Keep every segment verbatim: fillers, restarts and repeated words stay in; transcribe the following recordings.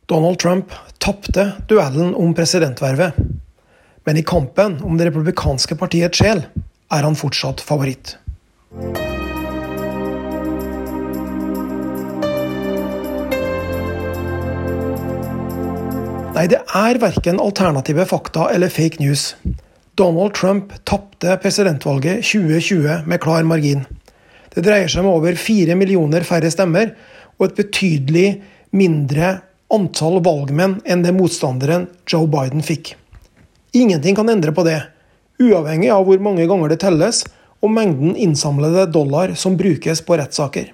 Donald Trump tappte duellen om presidentvervet, men i kampen om det republikanske partiets sjel er han fortsatt favoritt. Nei, det er hverken alternative fakta eller fake news. Donald Trump tappte presidentvalget tjue tjue med klar margin. Det dreier seg om over fire millioner færre stemmer og et betydelig mindre antall valgmenn enn det motstanderen Joe Biden fikk. Ingenting kan endre på det, uavhengig av hvor mange ganger det telles og mengden innsamlede dollar som brukes på rettssaker.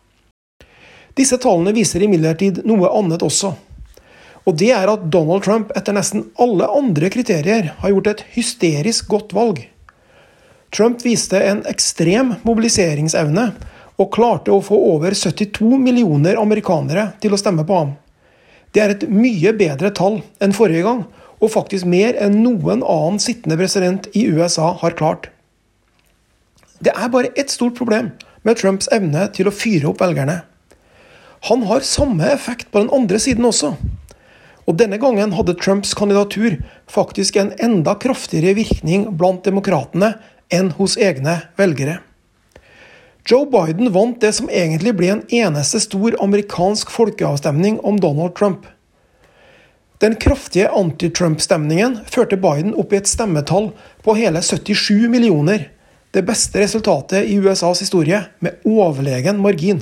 Disse tallene viser imidlertid noe annet også. Og det er at Donald Trump etter nesten alle andre kriterier har gjort et hysterisk godt valg. Trump viste en ekstrem mobiliseringsevne og klarte å få over syttito millioner amerikanere til å stemme på ham. Det er et mye bedre tall enn forrige gang, og faktisk mer enn noen annen sittende president i U S A har klart. Det er bare ett stort problem med Trumps evne til å fyre opp velgerne. Han har samme effekt på den andre siden også. Og denne gangen hadde Trumps kandidatur faktisk en enda kraftigere virkning blant demokratene enn hos egne velgere. Joe Biden vant det som egentlig ble en eneste stor amerikansk folkeavstemning om Donald Trump. Den kraftige anti-Trump-stemningen førte Biden opp i et stemmetall på hele syttisju millioner, det beste resultatet i U S A's historie, med overlegen margin.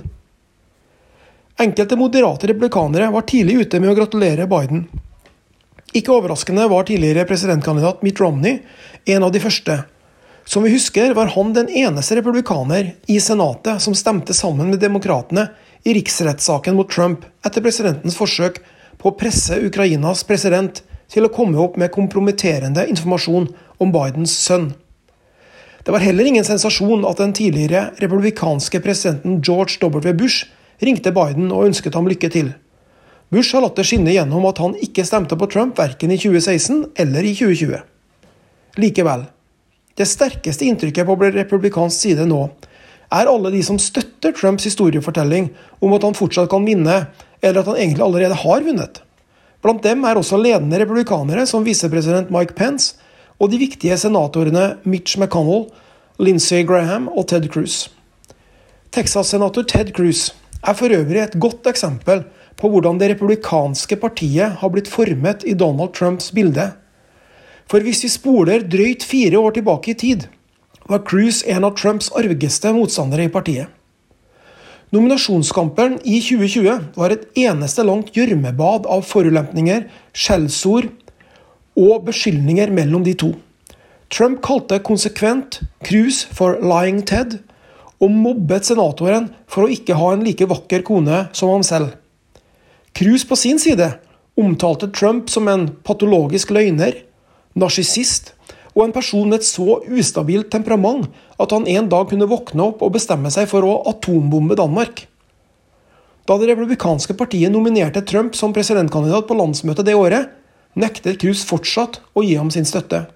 Enkelte moderate republikanere var tidlig ute med å gratulere Biden. Ikke overraskende var tidligere presidentkandidat Mitt Romney en av de første. Som vi husker var han den eneste republikaner i senatet som stemte sammen med demokratene i riksrettssaken mot Trump etter presidentens forsøk på å presse Ukrainas president til å komme opp med kompromitterende informasjon om Bidens sønn. Det var heller ingen sensasjon at den tidligere republikanske presidenten George W. Bush ringte Biden og ønsket ham lykke til. Bush har latt det skinne gjennom at han ikke stemte på Trump hverken i tjue seksten eller i tjue tjue. Likevel, det sterkeste inntrykket på republikansk side nå er alle de som støtter Trumps historiefortelling om at han fortsatt kan vinne, eller at han egentlig allerede har vunnet. Blant dem er også ledende republikanere som visepresident Mike Pence og de viktige senatorene Mitch McConnell, Lindsey Graham og Ted Cruz. Texas-senator Ted Cruz er for øvrig et godt eksempel på hvordan det republikanske partiet har blitt formet i Donald Trumps bilde. For hvis vi spoler drøyt fire år tilbake i tid, var Cruz en av Trumps argeste motstandere i partiet. Nominasjonskampen i tjue tjue var et eneste langt gjørmebad av forulempninger, skjellsord og beskyldninger mellom de to. Trump kalte konsekvent Cruz for Lying Ted, og mobbet senatoren for å ikke ha en like vakker kone som ham selv. Cruz på sin side omtalte Trump som en patologisk løgner, narsissist og en person med et så ustabilt temperament at han en dag kunne våkne opp og bestemme seg for å atombombe Danmark. Da det republikanske partiet nominerte Trump som presidentkandidat på landsmøtet det året, nektet Cruz fortsatt å gi ham sin støtte.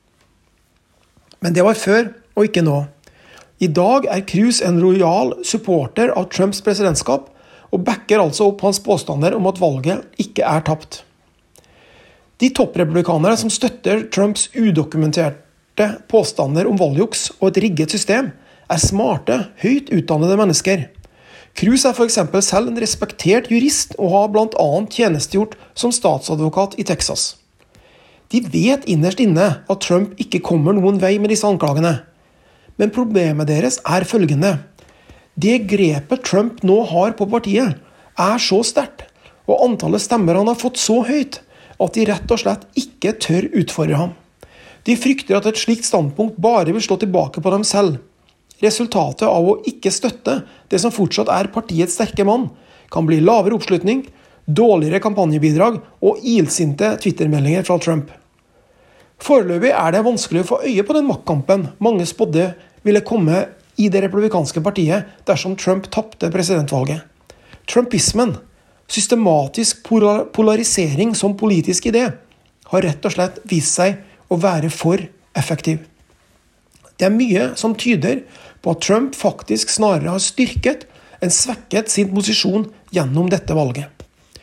Men det var før og ikke nå. I dag er Cruz en lojal supporter av Trumps presidentskap og backer altså opp hans påstander om at valget ikke er tapt. De topprepublikanere som støtter Trumps udokumenterte påstander om valgjuks og et rigget system, er smarte, høyt utdannede mennesker. Cruz er for eksempel selv en respektert jurist og har blant annet tjenestegjort som statsadvokat i Texas. De vet innerst inne at Trump ikke kommer noen vei med disse anklagene. Men problemet deres er følgende. Det grepet Trump nå har på partiet er så sterkt, og antallet stemmer han har fått så høyt, at de rett og slett ikke tør utfordre ham. De frykter at et slikt standpunkt bare vil slå tilbake på dem selv. Resultatet av å ikke støtte det som fortsatt er partiets sterke mann, kan bli lavere oppslutning, dårligere kampanjebidrag og ilsinte Twitter-meldinger fra Trump. Foreløpig er det vanskelig å få øye på den maktkampen mange spådde ville komme i det republikanske partiet dersom Trump tappte presidentvalget. Trumpismen, systematisk polarisering som politisk idé, har rett og slett vist seg å være for effektiv. Det er mye som tyder på at Trump faktisk snarere har styrket enn svekket sin posisjon gjennom dette valget.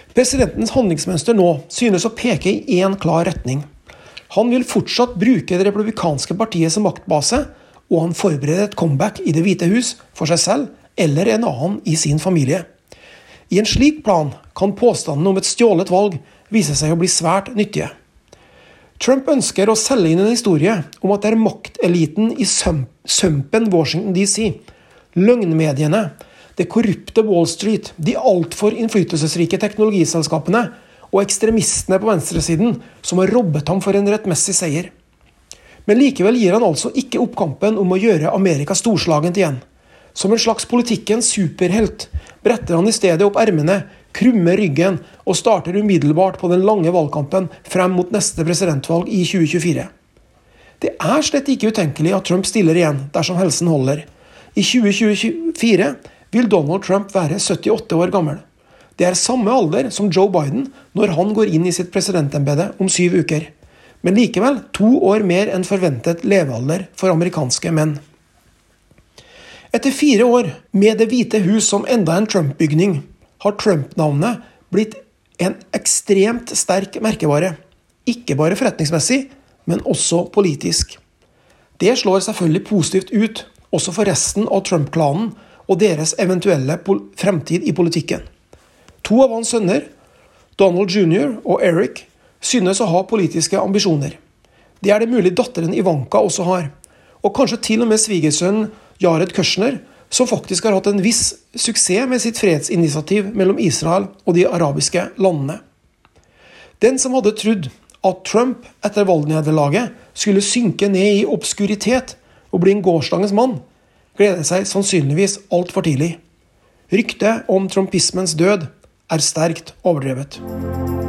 Presidentens handlingsmønster nå synes å peke i en klar retning. Han vil fortsatt bruke det republikanske partiet som maktbase, og han forbereder et comeback i Det hvite hus for seg selv eller en annen i sin familie. I en slik plan kan påstanden om et stjålet valg vise seg å bli svært nyttige. Trump ønsker å selge inn en historie om at det er makteliten i sumpen Washington D C, løgnmediene, det korrupte Wall Street, de altfor innflytelsesrike teknologiselskapene og ekstremistene på venstresiden som har robbet ham for en rettmessig seier. Men likevel gir han altså ikke opp kampen om å gjøre Amerika storslagent igjen. Som en slags politikkens superhelt bretter han i stedet opp ermene, krummer ryggen og starter umiddelbart på den lange valgkampen frem mot neste presidentvalg i tjue tjuefire. Det er slett ikke utenkelig at Trump stiller igjen dersom helsen holder. I tjue tjuefire vil Donald Trump være syttiåtte år gammel. Det er samme alder som Joe Biden når han går inn i sitt presidentembede om syv uker. Men likevel to år mer enn forventet levealder for amerikanske menn. Etter fire år med Det hvite hus som enda en Trump-bygning, har Trump-navnet blitt en ekstremt sterk merkevare. Ikke bare forretningsmessig, men også politisk. Det slår selvfølgelig positivt ut, også for resten av Trump-klanen og deres eventuelle fremtid i politikken. To av hans sønner, Donald junior og Eric, synes å ha politiske ambisjoner. Det er det mulig datteren Ivanka også har, og kanskje til og med svigersønnen Jared Kushner, som faktisk har hatt en viss suksess med sitt fredsinitiativ mellom Israel og de arabiske landene. Den som hadde trodd at Trump etter valgnederlaget skulle synke ned i obskuritet og bli en gårsdagens mann, gleder seg sannsynligvis alt for tidlig. Ryktet om trumpismens død er sterkt overdrevet.